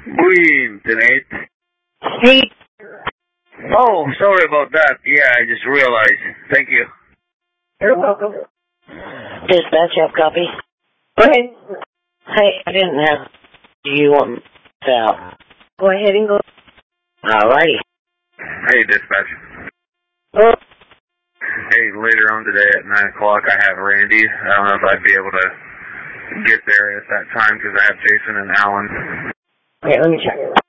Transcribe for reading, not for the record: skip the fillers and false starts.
Green, tonight. Hey. Oh, sorry about that. Yeah, I just realized. Thank you. You're welcome. Dispatch, have copy? Go ahead. Hey, I didn't have... Do you want out? Go ahead and go. Alrighty. Hey, dispatch. Oh. Hey, later on today at 9 o'clock, I have Randy. I don't know if I'd be able to get there at that time because I have Jason and Alan. Okay, let me check.